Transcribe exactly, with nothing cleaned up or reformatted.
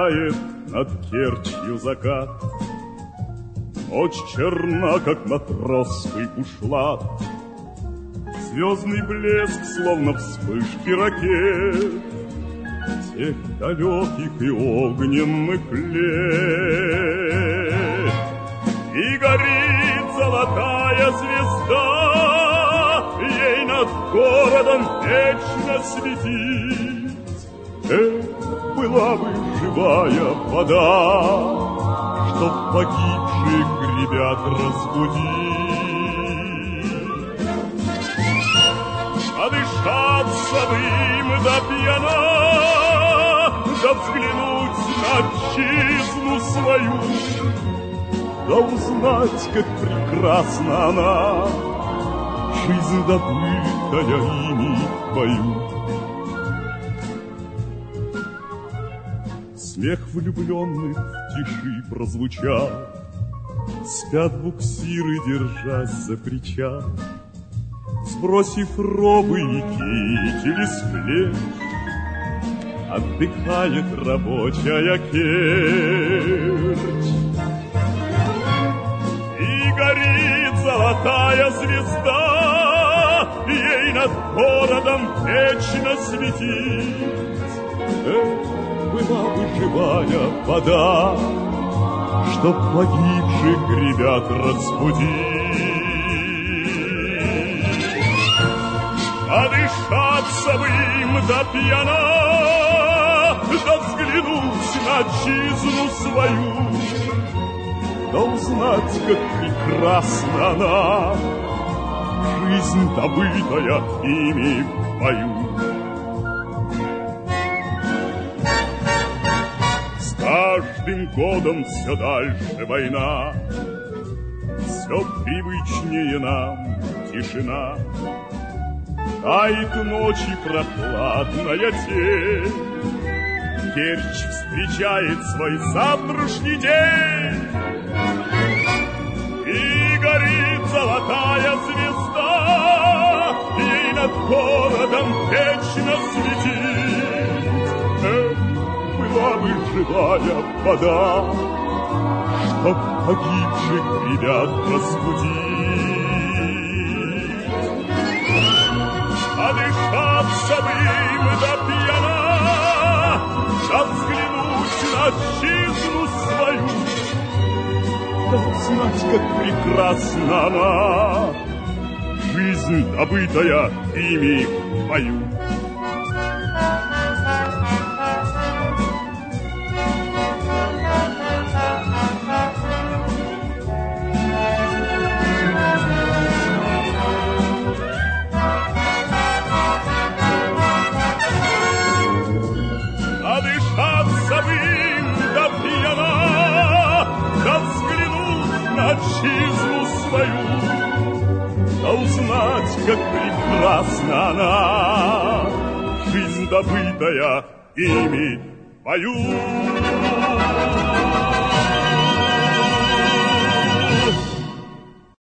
Сияет над Керчью закат, ночь черна, как матросский бушлат. Звездный блеск, словно вспышки ракет, тех далеких и огненных лет. И горит золотая звезда, ей над городом вечно светить. Эх, была бы живая вода, чтоб погибших ребят разбудить. Подышаться бы им до пьяна, да взглянуть на отчизну свою, да узнать, как прекрасна она, жизнь, добытая ими в бою. Смех влюбленных в тиши прозвучал, спят буксиры, держась за причал. Сбросив робы и кители с плеч, отдыхает рабочая Керчь. И горит золотая звезда, ей над городом вечно светить. Эх, была бы живая вода, чтоб погибших ребят разбудить. Подышаться бы им до пьяна, да взглянуть на отчизну свою, да узнать, как прекрасна она, жизнь, добытая ими в бою. С каждым годом все дальше война, все привычнее нам тишина. Тает ночи прохладная тень, Керчь встречает свой завтрашний день. И горит золотая звезда, ей над городом вечно светить. Эх, была бы живая вода, чтоб погибших ребят разбудить. Подышаться бы им до пьяна, да взглянуть на отчизну свою, да узнать, как прекрасна она, жизнь, добытая ими в бою. Отчизну свою, да узнать, как прекрасна она, жизнь, добытая ими в бою.